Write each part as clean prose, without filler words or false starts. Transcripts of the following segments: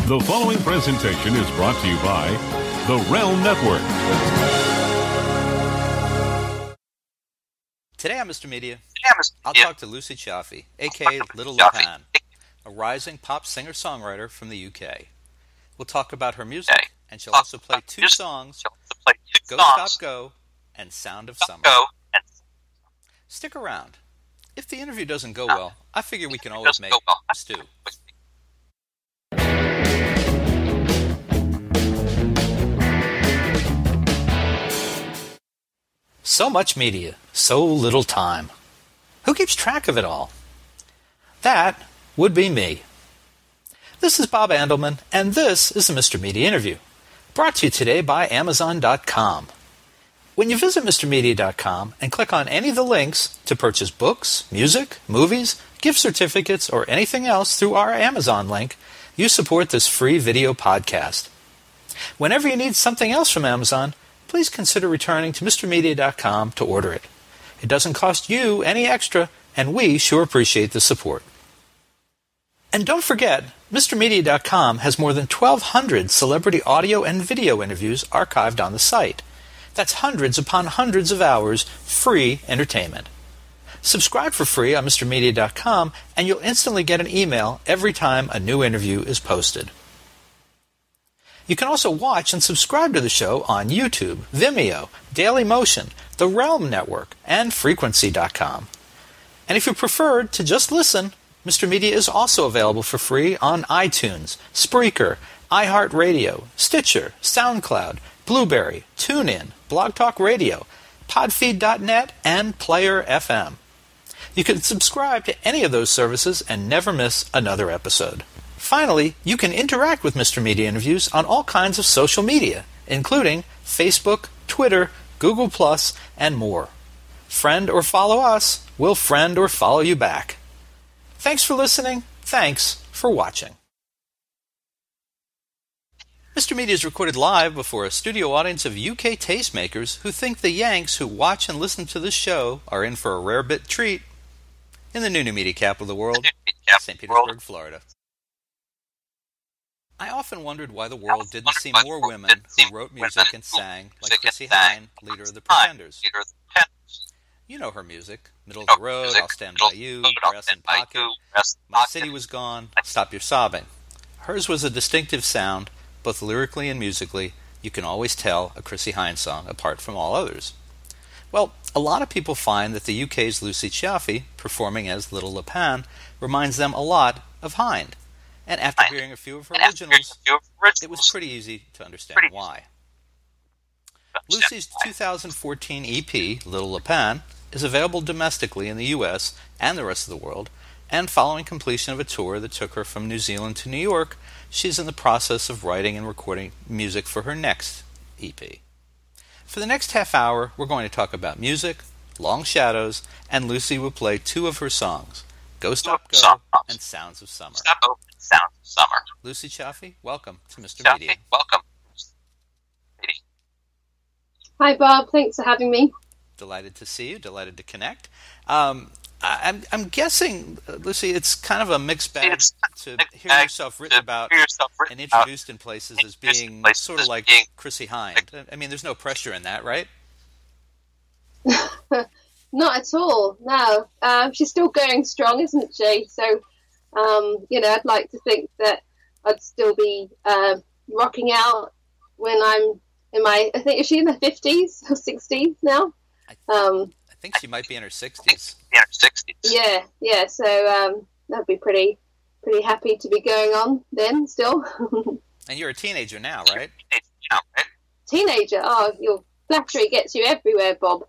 The following presentation is brought to you by the Realm Network. Today on Mr. Media, I'll talk to Lucy Chaffee, a.k.a. Little Lapan, a rising pop singer-songwriter from the UK. We'll talk about her music, and she'll also play two songs, Go Stop Go and Sound of Summer. Stick around. If the interview doesn't go well, I figure we can always make a stew. So much media, so little time. Who keeps track of it all? That would be me. This is Bob Andelman, and this is the Mr. Media Interview, brought to you today by Amazon.com. When you visit MrMedia.com and click on any of the links to purchase books, music, movies, gift certificates, or anything else through our Amazon link, you support this free video podcast. Whenever you need something else from Amazon, please consider returning to MrMedia.com to order it. It doesn't cost you any extra, and we sure appreciate the support. And don't forget, MrMedia.com has more than 1,200 celebrity audio and video interviews archived on the site. That's hundreds upon hundreds of hours free entertainment. Subscribe for free on MrMedia.com, and you'll instantly get an email every time a new interview is posted. You can also watch and subscribe to the show on YouTube, Vimeo, Dailymotion, the Realm Network, and Frequency.com. And if you preferred to just listen, Mr. Media is also available for free on iTunes, Spreaker, iHeartRadio, Stitcher, SoundCloud, Blueberry, TuneIn, Blog Talk Radio, Podfeed.net, and Player FM. You can subscribe to any of those services and never miss another episode. Finally, you can interact with Mr. Media Interviews on all kinds of social media, including Facebook, Twitter, Google+, and more. Friend or follow us, we'll friend or follow you back. Thanks for listening. Thanks for watching. Mr. Media is recorded live before a studio audience of UK tastemakers who think the Yanks who watch and listen to this show are in for a rare bit treat in the new media capital of the world, St. Petersburg, Florida. I often wondered why the world didn't see more women who wrote music and sang like Chrissie Hynde, leader of the Pretenders. You know her music, Middle of the Road, I'll Stand By You, Breasts in Pocket, My City Was Gone, Stop Your Sobbing. Hers was a distinctive sound, both lyrically and musically. You can always tell a Chrissie Hynde song apart from all others. Well, a lot of people find that the UK's Lucy Chaffee, performing as Little Lapan, reminds them a lot of Hynde. And after hearing a few of her originals, it was pretty easy to understand why. Lucy's 2014 EP, Little Lapan, is available domestically in the US and the rest of the world, and following completion of a tour that took her from New Zealand to New York, she's in the process of writing and recording music for her next EP. For the next half hour, we're going to talk about music, Long Shadows, and Lucy will play two of her songs, Go Stop Go and Sounds of Summer. Lucy Chaffee, welcome to Mr. Media. Welcome. Hi, Bob. Thanks for having me. Delighted to see you. Delighted to connect. I'm guessing, Lucy, it's kind of a mixed bag to hear yourself written about and introduced in places as being sort of like Chrissie Hynde. I mean, there's no pressure in that, right? Not at all. No, she's still going strong, isn't she? So, I'd like to think that I'd still be rocking out when I'm in my. I think, is she in her 50s or 60s now? I think she might be in her 60s. Yeah. So that'd be pretty happy to be going on then still. And you're a teenager now, right? Teenager? Oh, your flattery gets you everywhere, Bob.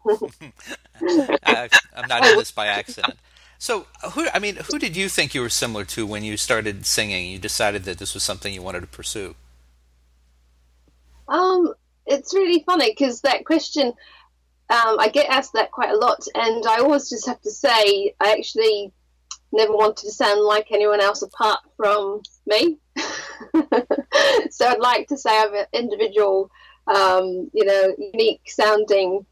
I'm not in this by accident. So, who did you think you were similar to when you started singing? You decided that this was something you wanted to pursue. It's really funny because that question, I get asked that quite a lot, and I always just have to say I actually never wanted to sound like anyone else apart from me. So I'd like to say I'm an individual, unique sounding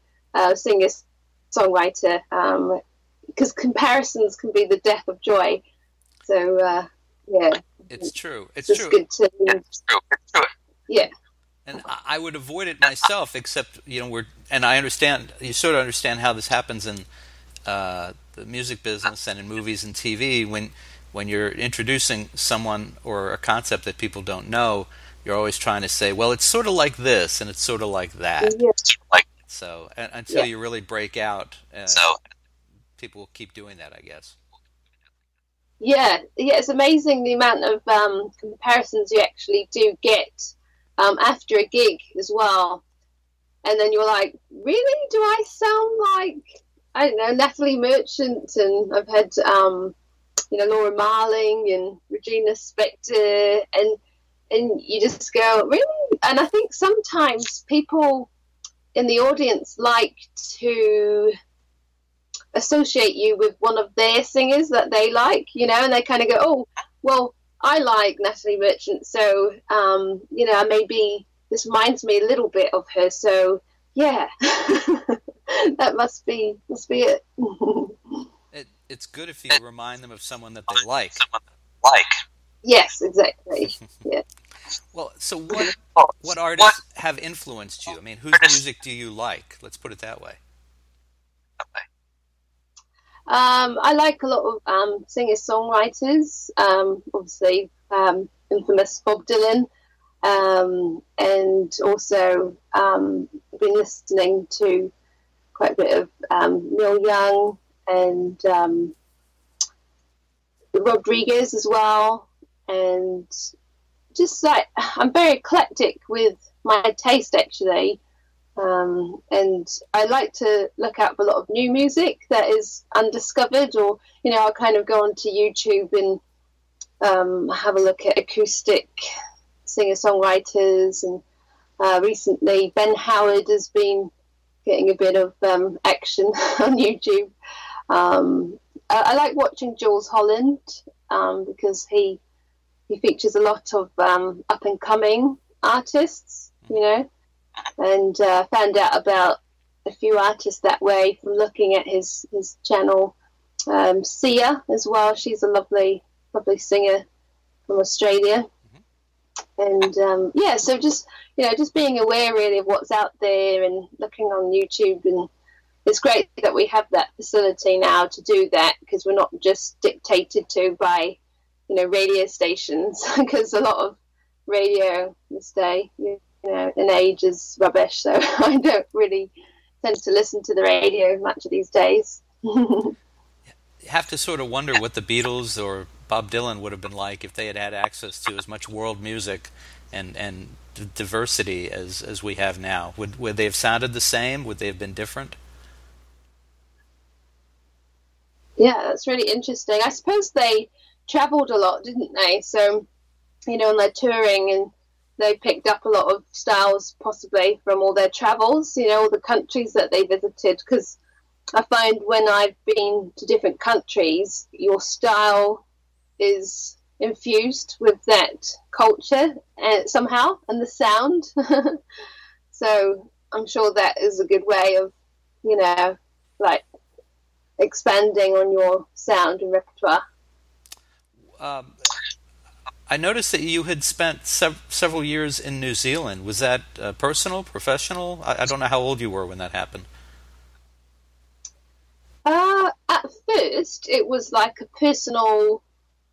singer-songwriter, because comparisons can be the death of joy. So Yeah, It's true. It's it's true. good to. Yeah, And I would avoid it myself, except and I understand. You sort of understand how this happens in the music business and in movies and TV. When you're introducing someone or a concept that people don't know, you're always trying to say, well, it's sort of like this and it's sort of like that. yeah, So until you really break out, people will keep doing that, I guess. yeah. It's amazing the amount of comparisons you actually do get after a gig as well. And then you're like, really? Do I sound like, I don't know, Natalie Merchant? And I've had, Laura Marling and Regina Spektor, and you just go, really? And I think sometimes people in the audience like to associate you with one of their singers that they like, and they kind of go, oh, well, I like Natalie Merchant, so, maybe this reminds me a little bit of her, so, yeah, that must be it. It's good if you remind them of someone that they like. Yes, exactly, yeah. Well, so what artists have influenced you? I mean, whose music do you like? Let's put it that way. I like a lot of singer-songwriters, obviously infamous Bob Dylan, and also been listening to quite a bit of Neil Young and Rodriguez as well, and just like I'm very eclectic with my taste actually. And I like to look out for a lot of new music that is undiscovered, or I'll kind of go onto YouTube and have a look at acoustic singer-songwriters. And recently Ben Howard has been getting a bit of action on YouTube. I like watching Jules Holland because he features a lot of up and coming artists, and found out about a few artists that way from looking at his channel. Sia as well, she's a lovely singer from Australia. And so just being aware really of what's out there and looking on YouTube, and it's great that we have that facility now to do that, because we're not just dictated to by radio stations, because a lot of radio this day in age is rubbish, so I don't really tend to listen to the radio much these days. You have to sort of wonder what the Beatles or Bob Dylan would have been like if they had had access to as much world music and diversity as we have now. Would they have sounded the same? Would they have been different? Yeah, that's really interesting. I suppose they travelled a lot, didn't they? So, and they're touring, and they picked up a lot of styles possibly from all their travels, all the countries that they visited, because I find when I've been to different countries, your style is infused with that culture and somehow, and the sound. So I'm sure that is a good way of, like expanding on your sound and repertoire. I noticed that you had spent several years in New Zealand. Was that personal, professional? I don't know how old you were when that happened. At first, it was like a personal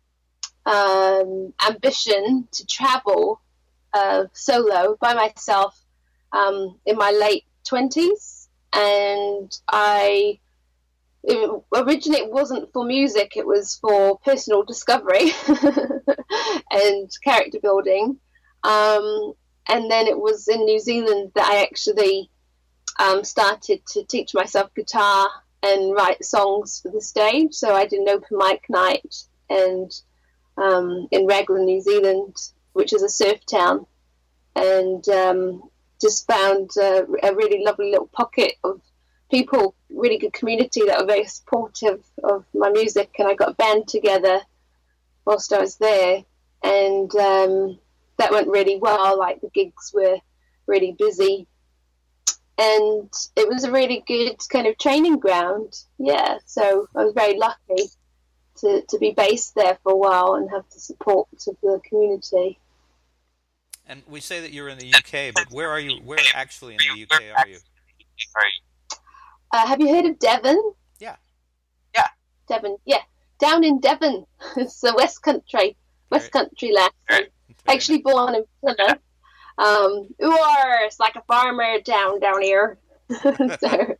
ambition to travel solo by myself in my late 20s, and originally it wasn't for music, it was for personal discovery and character building, and then it was in New Zealand that I actually started to teach myself guitar and write songs for the stage. So I did an open mic night and in Raglan, New Zealand, which is a surf town, and just found a really lovely little pocket of people, really good community that were very supportive of my music, and I got a band together whilst I was there, and that went really well. Like, the gigs were really busy, and it was a really good kind of training ground. Yeah, so I was very lucky. to be based there for a while and have the support of the community. And we say that you're in the UK, but where are you? Where actually in the UK are you? Have you heard of Devon? Yeah. Devon, yeah. Down in Devon. It's the West Country land. Actually born in Plymouth. It's like a farmer down here. So,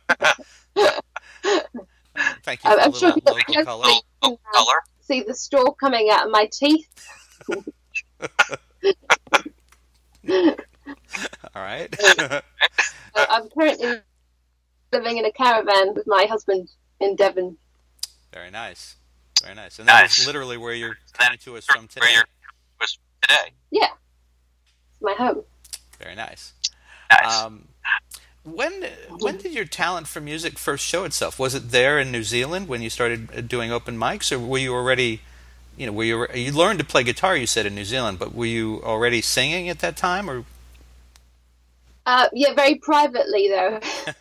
thank you for I'm sure local color. See the straw coming out of my teeth. All right. I'm currently living in a caravan with my husband in Devon. Very nice. Very nice. And that is literally where you're coming to us from today. Yeah. It's my home. Very nice. When did your talent for music first show itself? Was it there in New Zealand when you started doing open mics, or were you already, you learned to play guitar, you said, in New Zealand, but were you already singing at that time, or? Yeah, very privately though.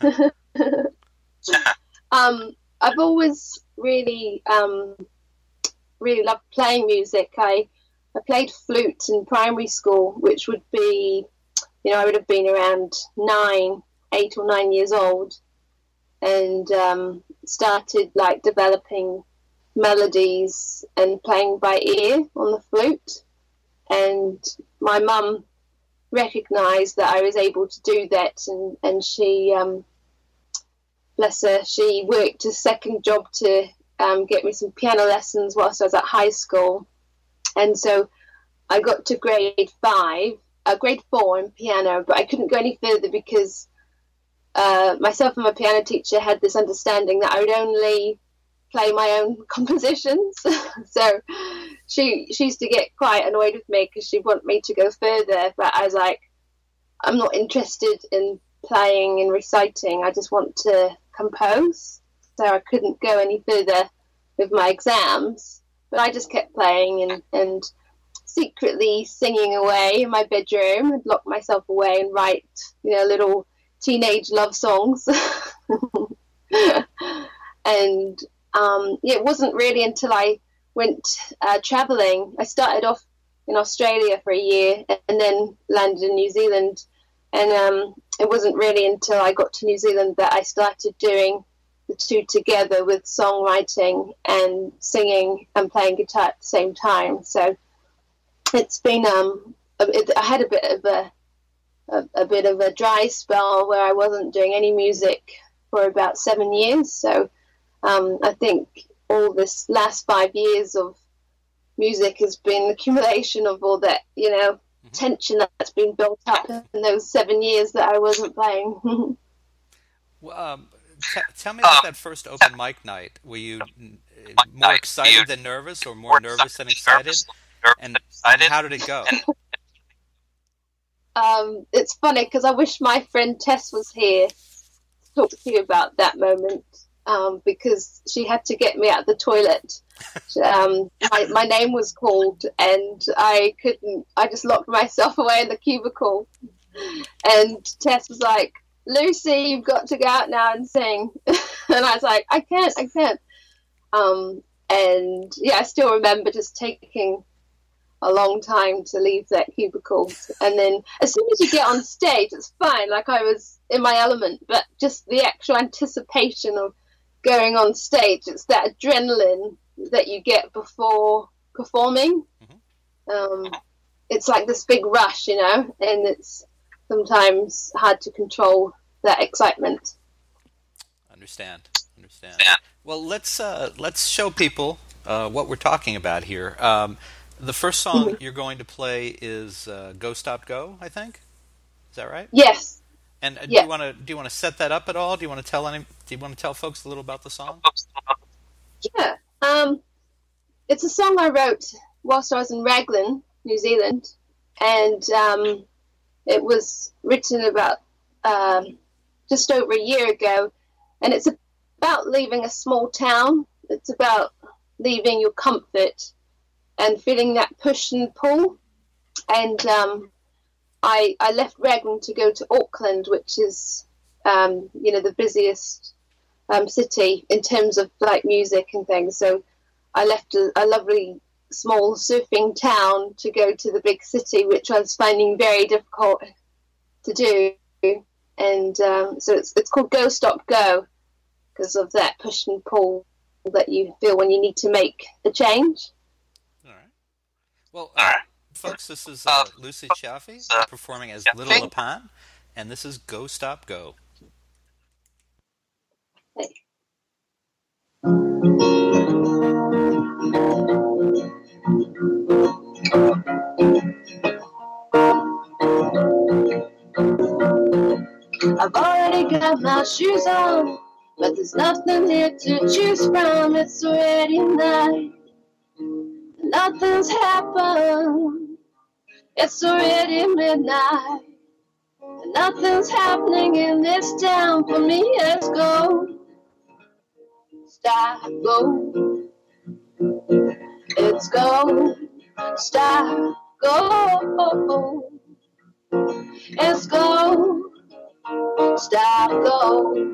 I've always really loved playing music. I played flute in primary school, which would be, I would have been around 8 or 9 years old, and started like developing melodies and playing by ear on the flute. And my mum recognized that I was able to do that, and she, bless her, she worked a second job to get me some piano lessons whilst I was at high school. And so I got to grade 4 in piano, but I couldn't go any further because myself and my piano teacher had this understanding that I would only play my own compositions. So she used to get quite annoyed with me because she'd want me to go further, but I was like, I'm not interested in playing and reciting, I just want to compose. So I couldn't go any further with my exams, but I just kept playing and secretly singing away in my bedroom and lock myself away and write, little teenage love songs. And it wasn't really until I went traveling. I started off in Australia for a year and then landed in New Zealand. And it wasn't really until I got to New Zealand that I started doing the two together with songwriting and singing and playing guitar at the same time. So it's been I had a bit of a dry spell where I wasn't doing any music for about 7 years. So I think all this last 5 years of music has been an accumulation of all that, tension that's been built up in those 7 years that I wasn't playing. Well, tell me about that first open mic night. Were you more excited than nervous, or more nervous than excited? And how did it go? It's funny because I wish my friend Tess was here to talk to you about that moment, because she had to get me out of the toilet. My name was called and I just locked myself away in the cubicle, and Tess was like, Lucy, you've got to go out now and sing. And I was like, I can't. And yeah, I still remember just taking a long time to leave that cubicle. And then as soon as you get on stage, it's fine. Like I was in my element, but just the actual anticipation of going on stage, it's that adrenaline that you get before performing. It's like this big rush, and it's sometimes hard to control that excitement. Understand. Well, let's show people what we're talking about here. The first song you're going to play is "Go Stop Go," I think. Is that right? Yes. And do you want to set that up at all? Do you want to tell folks a little about the song? Yeah. It's a song I wrote whilst I was in Raglan, New Zealand, and it was written about just over a year ago, and it's about leaving a small town. It's about leaving your comfort and feeling that push and pull. And I left Raglan to go to Auckland, which is the busiest city in terms of like music and things. So I left a lovely small surfing town to go to the big city, which I was finding very difficult to do. And so it's called Go Stop Go because of that push and pull that you feel when you need to make a change. All right. Well, folks, this is Lucy Chaffee performing as Little Lapin, and this is Go Stop Go. Hey. I've already got my shoes on, but there's nothing here to choose from. It's already night. Nothing's happened. It's already midnight. And nothing's happening in this town for me. Let's go. Stop, go. Let's go. Stop, go. Let's go. Stop, go.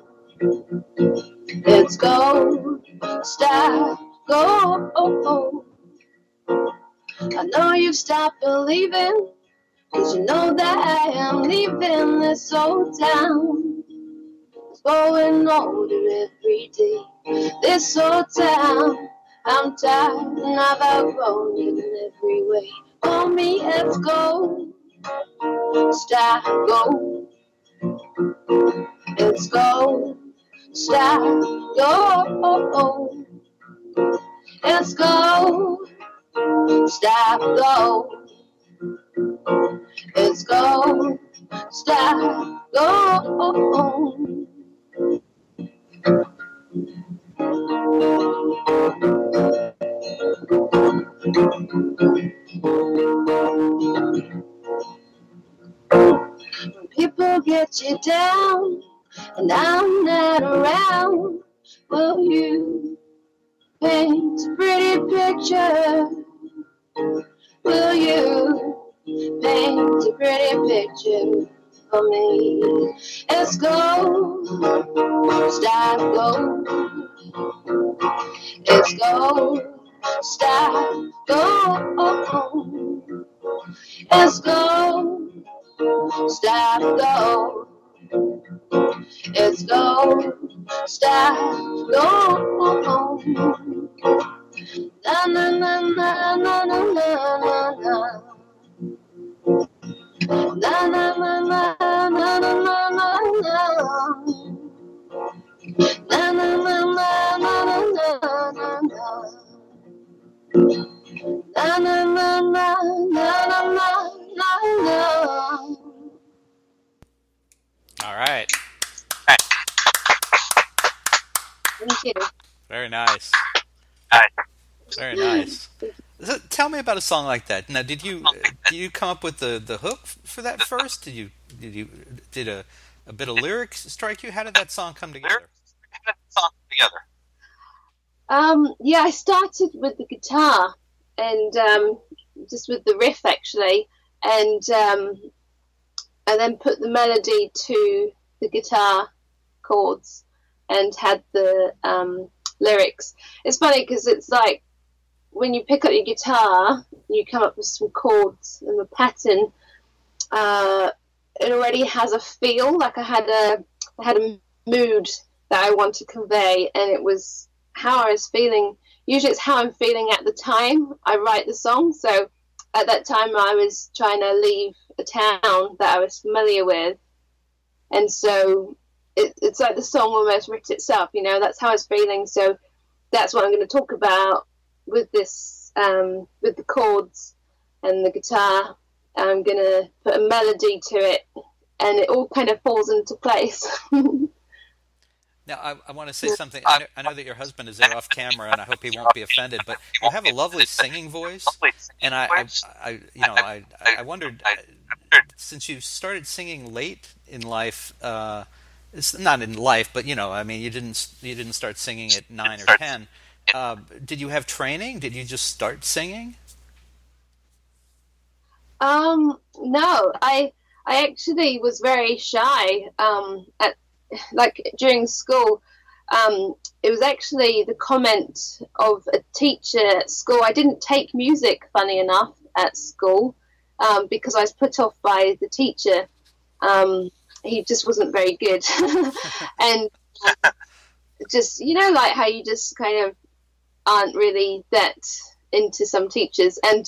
Let's go. Stop, go. I know you've stopped believing, 'cause you know that I am leaving this old town. It's growing older every day. This old town, I'm tired and I've outgrown it in every way. For me, let's go. Stop, go. Let's go. Stop, go. Let's go. Stop, go. Let's go. Stop, go. When people get you down and I'm not around, will you paint a pretty picture? Will you paint a pretty picture for me? Let's go. Stop, go. Let's go. Stop, go. Let's go. Stop, go. Let's go. Stop, go. Na na na na na na na na. Na na na na na na na na. Na na na na na na na na. Na na na na na na na. All right. Thank you. Very nice. Very nice. So, tell me about a song like that. Now, did you come up with the hook for that first? Did a bit of lyrics strike you? How did that song come together? Yeah, I started with the guitar and just with the riff actually, and then put the melody to the guitar chords and had the lyrics. It's funny because it's like when you pick up your guitar, you come up with some chords and the pattern. It already has a feel. Like I had a mood that I want to convey, and it was how I was feeling. Usually, it's how I'm feeling at the time I write the song. So at that time, I was trying to leave a town that I was familiar with, and so it's like the song almost writ itself. You know, that's how I was feeling. So that's what I'm going to talk about with this, with the chords and the guitar. I'm going to put a melody to it, and it all kind of falls into place. Now, I want to say something. I know that your husband is there off camera, and I hope he won't be offended. But you have a lovely singing voice, and I wondered, since you started singing late in life, it's not in life, but I mean, you didn't start singing at 9 or 10. Did you have training? Did you just start singing? No, I actually was very shy. During school, it was actually the comment of a teacher at school. I didn't take music, funny enough, at school because I was put off by the teacher. He just wasn't very good. And just, like how you just kind of aren't really that into some teachers. And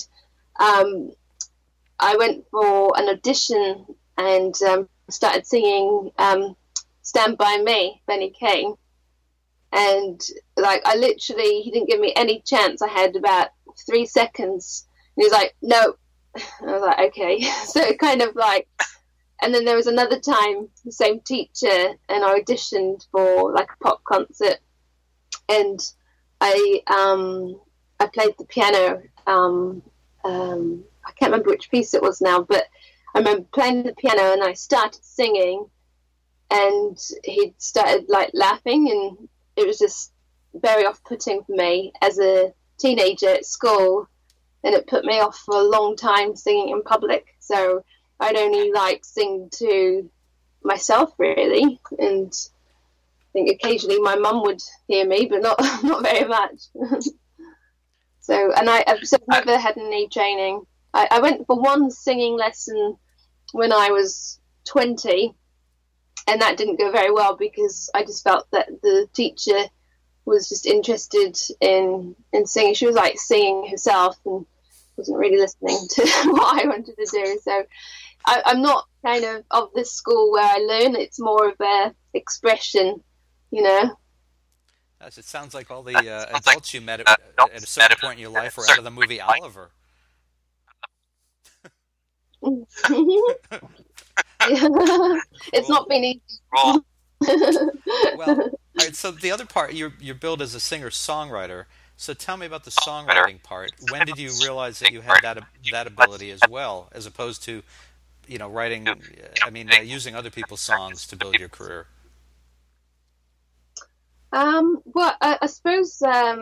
I went for an audition and started singing Stand By Me, Benny King. And he didn't give me any chance. I had about 3 seconds. And he was like, no. And I was like, okay. So it kind of and then there was another time, the same teacher, and I auditioned for a pop concert. And I played the piano. I can't remember which piece it was now, but I remember playing the piano and I started singing, and he started laughing, and it was just very off-putting for me as a teenager at school, and it put me off for a long time singing in public. So I'd only sing to myself really, and I think occasionally my mum would hear me, but not very much. So, and I've never had any training. I went for one singing lesson when I was 20, and that didn't go very well because I just felt that the teacher was just interested in singing. She was singing herself and wasn't really listening to what I wanted to do. So I'm not kind of this school where I learn. It's more of a expression, As it sounds like all the adults you met at a certain point in your life were out of the movie Oliver. It's not been easy. Well, all right, so the other part, you're billed as a singer-songwriter. So tell me about the songwriting part. When did you realize that you had that ability as well, as opposed to, writing? Using other people's songs to build your career. Well, I suppose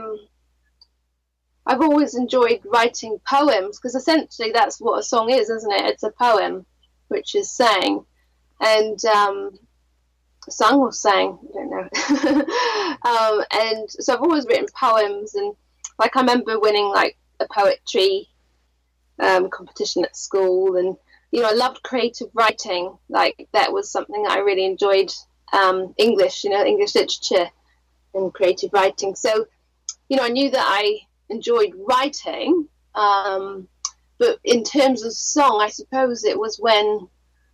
I've always enjoyed writing poems, because essentially that's what a song is, isn't it? It's a poem, which is sang. And sung or sang, I don't know. And so I've always written poems, and I remember winning a poetry competition at school, and I loved creative writing. That was something that I really enjoyed. English literature and creative writing. So, I knew that I enjoyed writing, but in terms of song, I suppose it was when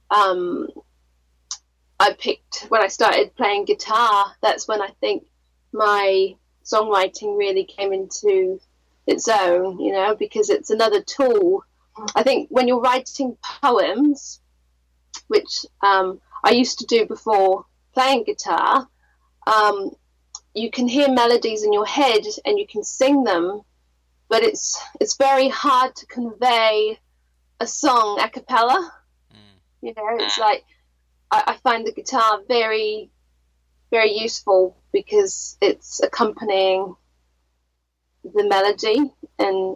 when I started playing guitar. That's when I think my songwriting really came into its own, because it's another tool. I think when you're writing poems, which I used to do before playing guitar, you can hear melodies in your head and you can sing them, but it's very hard to convey a song a cappella. It's I find the guitar very, very useful because it's accompanying the melody, and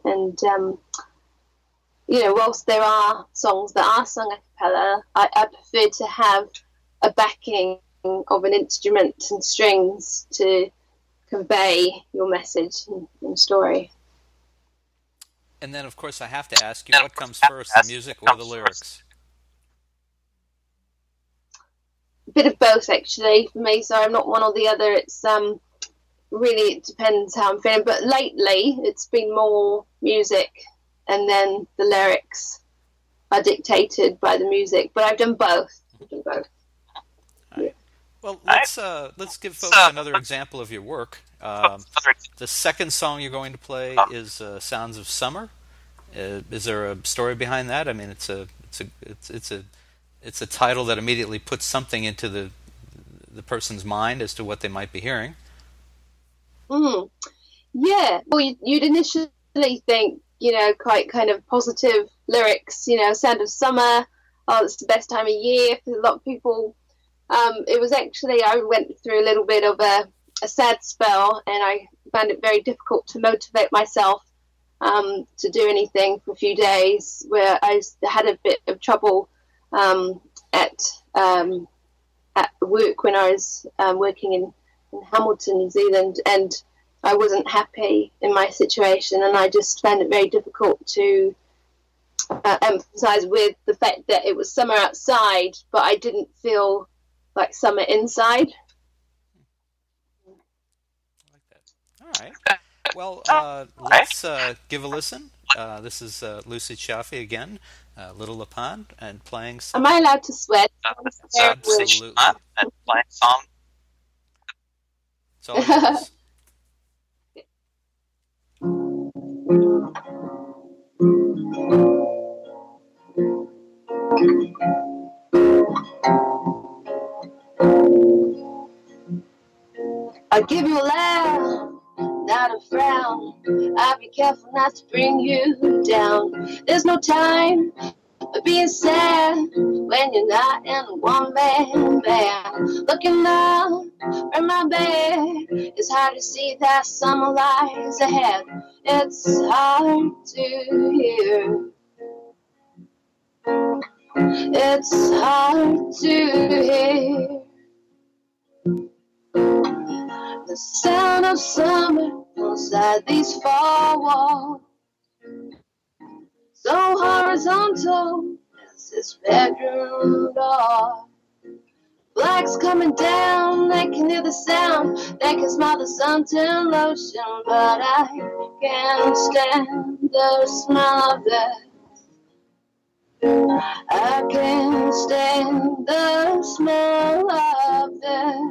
whilst there are songs that are sung a cappella, I prefer to have a backing of an instrument and strings to convey your message and story. And then, of course, I have to ask you, what comes first, the music or the lyrics? A bit of both, actually, for me. So I'm not one or the other. It's really, it depends how I'm feeling. But lately, it's been more music, and then the lyrics are dictated by the music. But I've done both. Right. Well, let's give folks another example of your work. The second song you're going to play is "Sounds of Summer." Is there a story behind that? I mean, it's a title that immediately puts something into the person's mind as to what they might be hearing. Yeah. Well, you'd initially think, quite kind of positive lyrics. "Sound of Summer." Oh, it's the best time of year for a lot of people. It was actually, I went through a little bit of a sad spell, and I found it very difficult to motivate myself to do anything for a few days, where I had a bit of trouble at work when I was working in in Hamilton, New Zealand, and I wasn't happy in my situation, and I just found it very difficult to emphasize with the fact that it was summer outside, but I didn't feel like summer inside. I like that. All right. Well, let's give a listen. This is Lucy Chaffee again, Little La Panne, and playing some... Am I allowed to swear? Absolutely. And playing song. It's all yours. I'll give you a laugh, not a frown. I'll be careful not to bring you down. There's no time for being sad when you're not in a one-man band. Looking down from my bed, it's hard to see that summer lies ahead. It's hard to hear. It's hard to hear the sound of summer inside these four walls, so horizontal as this bedroom door. Black's coming down, they can hear the sound, they can smell the suntan lotion, but I can't stand the smell of that. I can't stand the smell of that.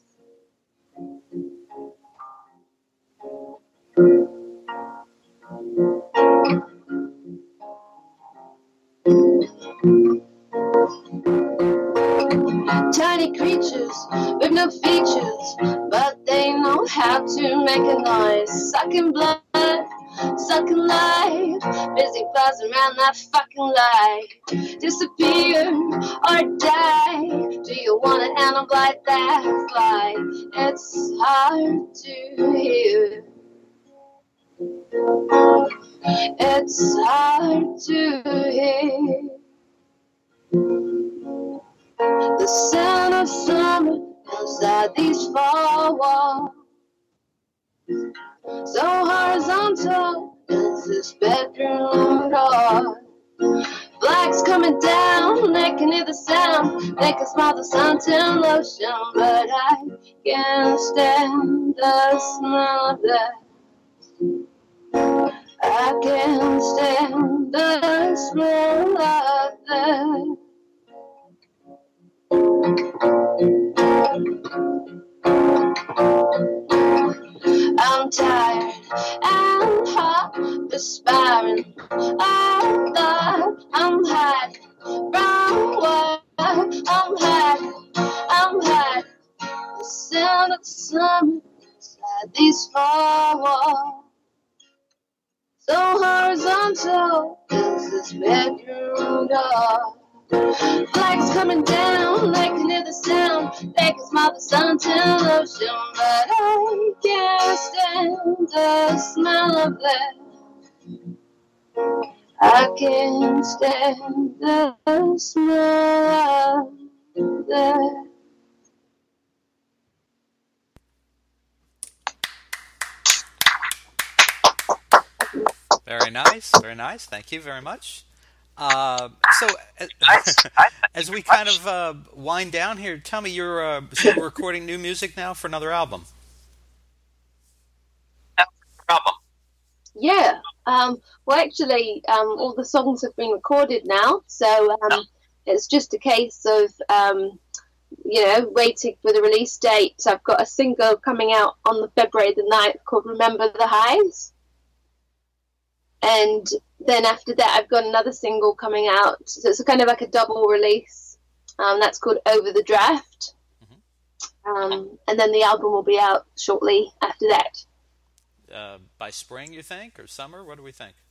Tiny creatures with no features, but they know how to make a noise. Sucking blood, sucking life, busy buzzing around that fucking light. Disappear or die. Do you want an animal like that fly? It's hard to hear. It's hard to hear the sound of summer outside these four walls, so horizontal as this bedroom door. Black's coming down, they can hear the sound, they can smell the suntan lotion, but I can't stand the smell of that. I can't stand the smell of that. I'm tired and hot, perspiring. I thought I'm hiding from what I'm hiding. The sound of summer inside these four walls, so horizontal is this bedroom door. Black's coming down, they can hear the sound, they can smell the suntan lotion, but I can't stand the smell of that. I can't stand the smell of that. Very nice, very nice. Thank you very much. As we kind of wind down here, tell me, you're recording new music now for another album. Yeah. Well, actually, all the songs have been recorded now, so it's just a case of waiting for the release date. I've got a single coming out on the February the 9th called "Remember the Highs." And then after that, I've got another single coming out. So it's kind of like a double release. That's called "Over the Draft." And then the album will be out shortly after that. By spring, you think, or summer? What do we think?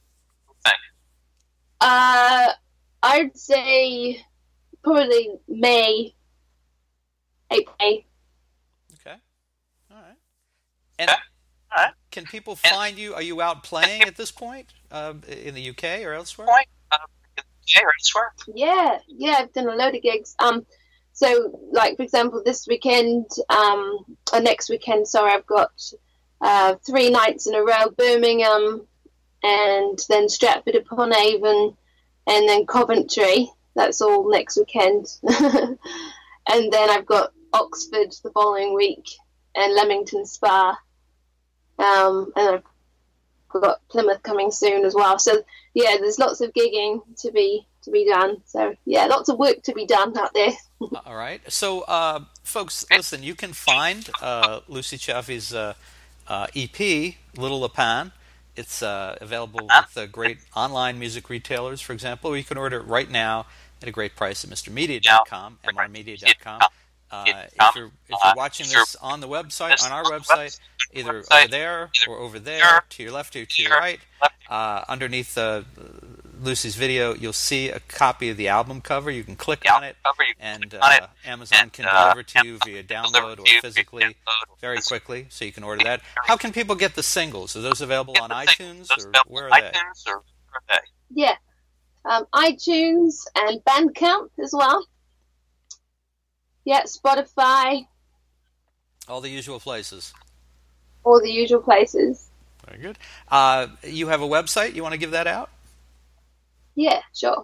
I'd say probably May, April. Okay. All right. And can people find you? Are you out playing at this point in the UK or elsewhere? Yeah, I've done a load of gigs. So, like, for example, this weekend, or next weekend, sorry, I've got 3 nights in a row, Birmingham, and then Stratford-upon-Avon, and then Coventry. That's all next weekend. And then I've got Oxford the following week, and Leamington Spa. And I've got Plymouth coming soon as well. So, yeah, there's lots of gigging to be done. So, yeah, lots of work to be done out there. All right. So, folks, listen, you can find Lucy Chaffee's EP, Little La Panne. It's available with great online music retailers, for example. You can order it right now at a great price at MrMedia.com, mrmedia.com. If you're watching this on the website, on our website, either over there or over there, to your left or to your right, underneath Lucy's video, you'll see a copy of the album cover. You can click on it, and Amazon can deliver to you via download or physically very quickly, so you can order that. How can people get the singles? Are those available on iTunes, or where are they? Yeah, iTunes and Bandcamp as well. Yeah, Spotify. All the usual places. All the usual places. Very good. You have a website? You want to give that out? Yeah, sure.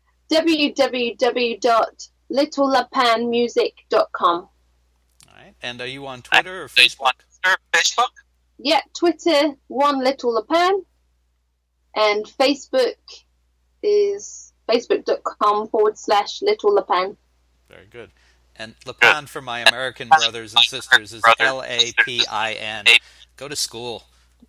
www.littlelapanmusic.com. All right. And are you on Twitter or Facebook? Yeah, Twitter, One Little La Panne. And Facebook is facebook.com/Little La Panne. Very good. And La Panne, for my American brothers and sisters, is Lapin. Go to school.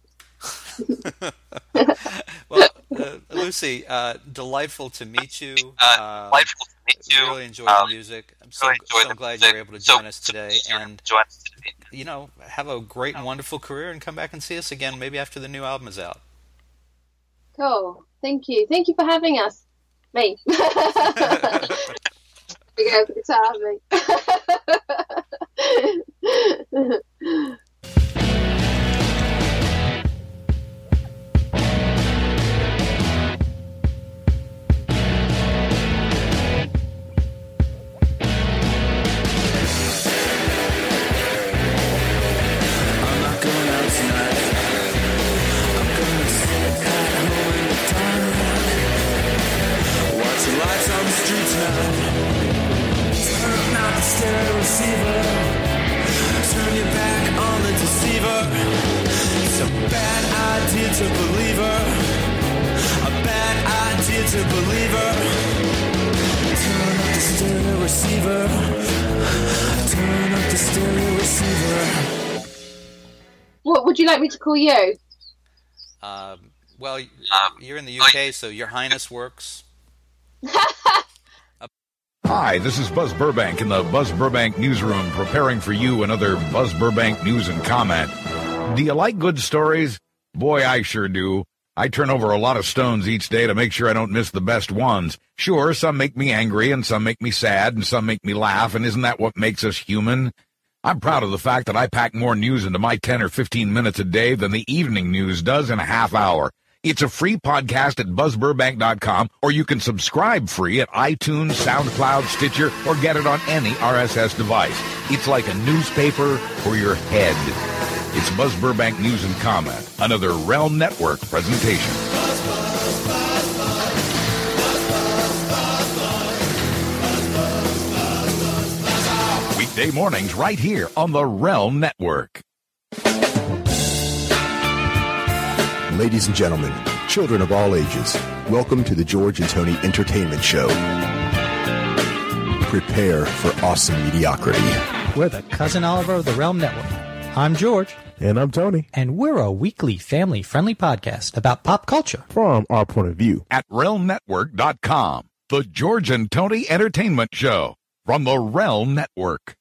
Well, Lucy, delightful to meet you. Really enjoyed the music. I'm so glad you were able to join us today. And, have a great and wonderful career, and come back and see us again, maybe after the new album is out. Cool. Thank you. Thank you for having us. Me. We go for the time. Receiver, turn your back on the deceiver. It's a bad idea to believe her. A bad idea to believe her. Turn up the stereo receiver. Turn up the stereo receiver. What would you like me to call you? Well, you're in the UK, so Your Highness works. Hi, this is Buzz Burbank in the Buzz Burbank Newsroom, preparing for you another Buzz Burbank News and Comment. Do you like good stories? Boy, I sure do. I turn over a lot of stones each day to make sure I don't miss the best ones. Sure, some make me angry, and some make me sad, and some make me laugh, and isn't that what makes us human? I'm proud of the fact that I pack more news into my 10 or 15 minutes a day than the evening news does in a half hour. It's a free podcast at buzzburbank.com, or you can subscribe free at iTunes, SoundCloud, Stitcher, or get it on any RSS device. It's like a newspaper for your head. It's Buzz Burbank News and Comment, another Realm Network presentation. Weekday mornings right here on the Realm Network. Ladies and gentlemen, children of all ages, welcome to the George and Tony Entertainment Show. Prepare for awesome mediocrity. We're the Cousin Oliver of the Realm Network. I'm George. And I'm Tony. And we're a weekly family-friendly podcast about pop culture. From our point of view. At RealmNetwork.com, the George and Tony Entertainment Show from the Realm Network.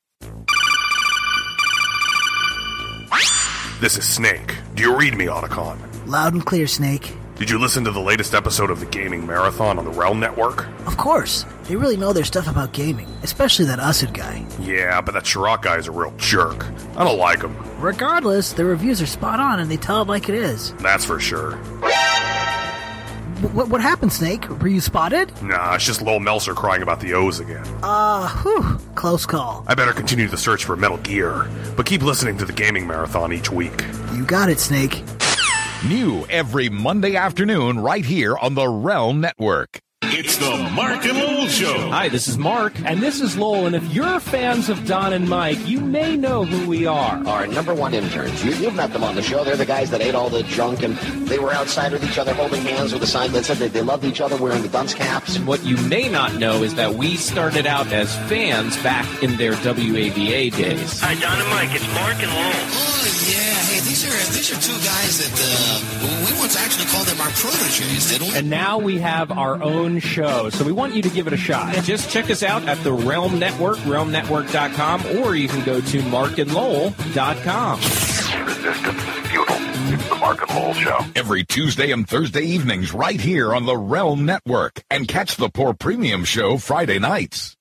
This is Snake. Do you read me, Otacon? Loud and clear, Snake. Did you listen to the latest episode of the Gaming Marathon on the Realm Network? Of course. They really know their stuff about gaming, especially that Usud guy. Yeah, but that Chirac guy is a real jerk. I don't like him. Regardless, their reviews are spot on and they tell it like it is. That's for sure. What happened, Snake? Were you spotted? Nah, it's just Lowell Meltzer crying about the O's again. Close call. I better continue the search for Metal Gear, but keep listening to the Gaming Marathon each week. You got it, Snake. New every Monday afternoon right here on the Realm Network. It's the Mark and Lowell Show. Hi, this is Mark. And this is Lowell. And if you're fans of Don and Mike, you may know who we are. Our number one interns. You've met them on the show. They're the guys that ate all the junk, and they were outside with each other holding hands with a sign that said that they loved each other wearing the dunce caps. And what you may not know is that we started out as fans back in their WAVA days. Hi, Don and Mike. It's Mark and Lowell. Oh, yeah. Hey, these are two guys that we once actually called them our proteges, didn't we? And now we have our own show, so we want you to give it a shot. Just check us out at the Realm Network, realmnetwork.com, or you can go to markandlowell.com. Resistance is futile. It's the Mark and Lowell Show. Every Tuesday and Thursday evenings right here on the Realm Network. And catch the Poor Premium Show Friday nights.